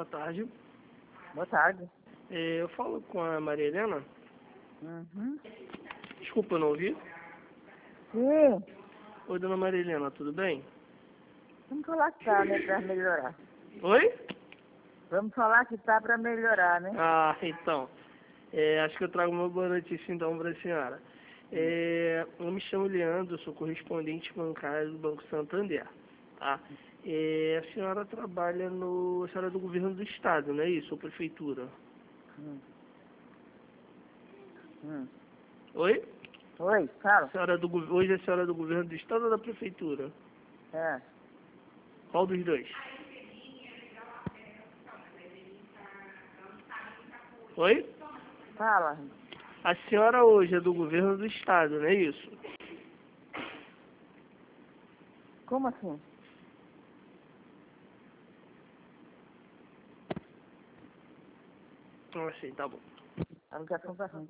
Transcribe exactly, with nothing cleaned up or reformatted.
Boa tarde. Boa tarde. É, eu falo com a Maria Helena. Uhum. Desculpa, eu não ouvi. Sim. Oi, dona Maria Helena, tudo bem? Vamos falar que tá, né, pra melhorar. Oi? Vamos falar que tá pra melhorar, né? Ah, então. É, acho que eu trago uma boa notícia então para a senhora. É, eu me chamo Leandro, sou correspondente bancário do Banco Santander. Tá? É, a senhora trabalha no. A senhora é do governo do estado, não é isso? Ou prefeitura? Hum. Hum. Oi? Oi, A fala. senhora é do, gov- hoje a senhora é do governo do estado ou da prefeitura? É. Qual dos dois? Oi? Fala. A senhora hoje é do governo do estado, não é isso? Como assim? Ah, sim, tá bom. A ligação tá ruim.